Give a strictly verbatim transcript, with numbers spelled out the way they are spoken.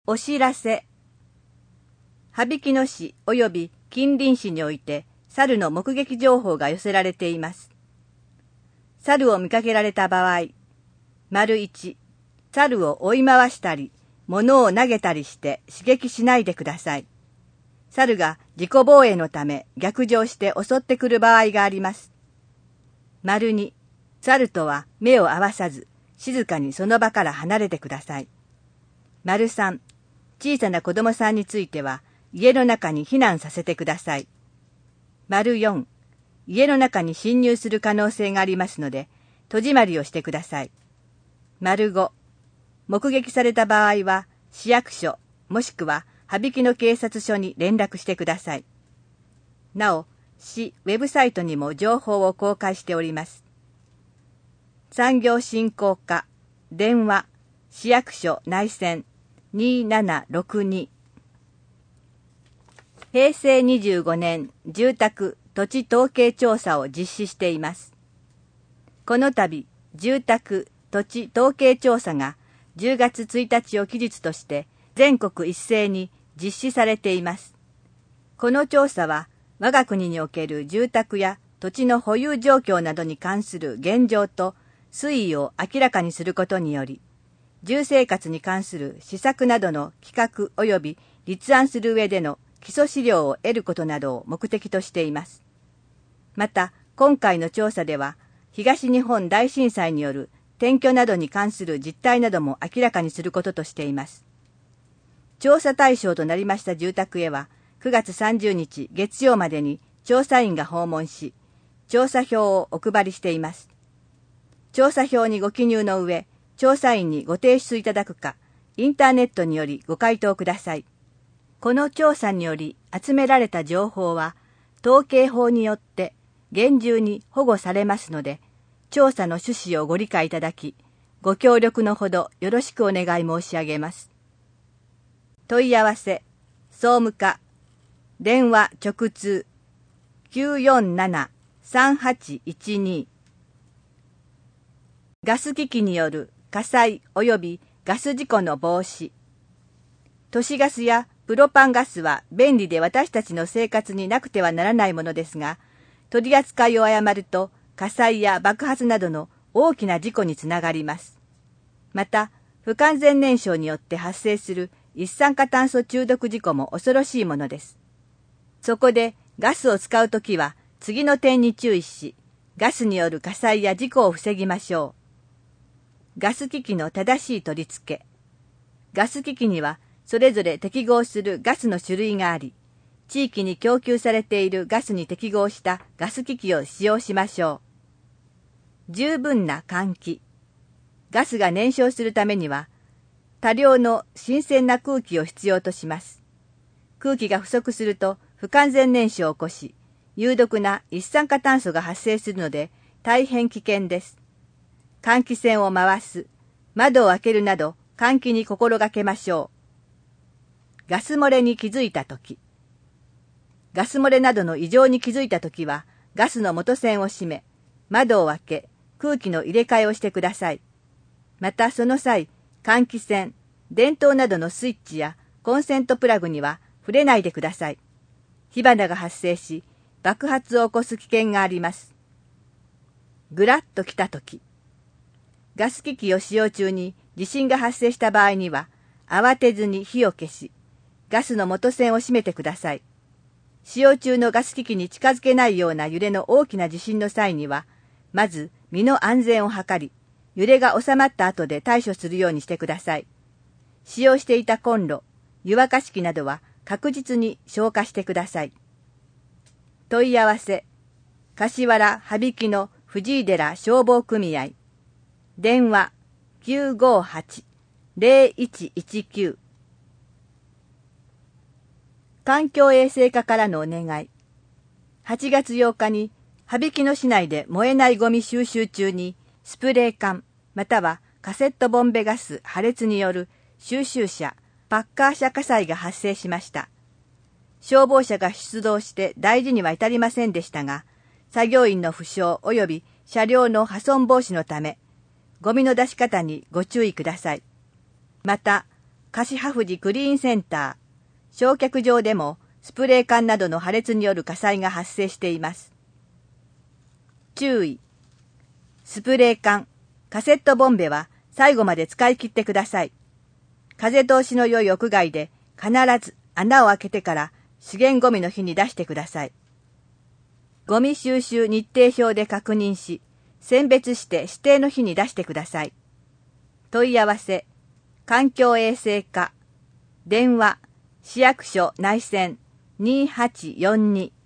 お知らせ。羽曳野市及び近隣市において猿の目撃情報が寄せられています。猿を見かけられた場合、丸一、猿を追い回したり、物を投げたりして刺激しないでください。猿が自己防衛のため逆上して襲ってくる場合があります。丸二、猿とは目を合わさず、静かにその場から離れてください。丸三、小さな子供さんについては、家の中に避難させてください。丸四、家の中に侵入する可能性がありますので、戸締まりをしてください。丸五、目撃された場合は、市役所、もしくは羽曳野警察署に連絡してください。なお、市ウェブサイトにも情報を公開しております。産業振興課、電話、市役所内線、にーななろくに。平成にじゅうごねん住宅土地統計調査を実施しています。この度、住宅土地統計調査がじゅうがつついたちを期日として全国一斉に実施されています。この調査は我が国における住宅や土地の保有状況などに関する現状と推移を明らかにすることにより、住生活に関する施策などの企画及び立案する上での基礎資料を得ることなどを目的としています。また、今回の調査では、東日本大震災による転居などに関する実態なども明らかにすることとしています。調査対象となりました住宅へは、くがつさんじゅうにち月曜までに調査員が訪問し、調査票をお配りしています。調査票にご記入の上、調査員にご提出いただくか、インターネットによりご回答ください。この調査により集められた情報は、統計法によって厳重に保護されますので、調査の趣旨をご理解いただき、ご協力のほどよろしくお願い申し上げます。問い合わせ、総務課、電話直通、きゅうよんなな さんはちいちに。ガス機器による火災及びガス事故の防止。都市ガスやプロパンガスは便利で私たちの生活になくてはならないものですが、取り扱いを誤ると火災や爆発などの大きな事故につながります。また、不完全燃焼によって発生する一酸化炭素中毒事故も恐ろしいものです。そこでガスを使うときは次の点に注意し、ガスによる火災や事故を防ぎましょう。ガス機器の正しい取り付け。ガス機器にはそれぞれ適合するガスの種類があり、地域に供給されているガスに適合したガス機器を使用しましょう。十分な換気。ガスが燃焼するためには、多量の新鮮な空気を必要とします。空気が不足すると不完全燃焼を起こし、有毒な一酸化炭素が発生するので大変危険です。換気扇を回す、窓を開けるなど換気に心がけましょう。ガス漏れに気づいたとき。ガス漏れなどの異常に気づいたときは、ガスの元栓を閉め、窓を開け、空気の入れ替えをしてください。またその際、換気扇、電灯などのスイッチやコンセントプラグには触れないでください。火花が発生し、爆発を起こす危険があります。ぐらっと来たとき。ガス機器を使用中に地震が発生した場合には、慌てずに火を消し、ガスの元栓を閉めてください。使用中のガス機器に近づけないような揺れの大きな地震の際には、まず身の安全を図り、揺れが収まった後で対処するようにしてください。使用していたコンロ、湯沸かし器などは確実に消火してください。問い合わせ、柏原羽曳野藤井寺消防組合。電話 きゅうごはち ゼロいちいちきゅう。環境衛生課からのお願い。はちがつようかに羽曳野市内で燃えないゴミ収集中にスプレー缶またはカセットボンベガス破裂による収集車パッカー車火災が発生しました。消防車が出動して大事には至りませんでしたが、作業員の負傷及び車両の破損防止のため、ゴミの出し方にご注意ください。また、 樫葉富士クリーンセンター、焼却場でもスプレー缶などの破裂による火災が発生しています。注意。スプレー缶、カセットボンベは最後まで使い切ってください。風通しの良い屋外で必ず穴を開けてから資源ゴミの日に出してください。ゴミ収集日程表で確認し、選別して指定の日に出してください。問い合わせ、環境衛生課、電話、市役所内線にはちよんに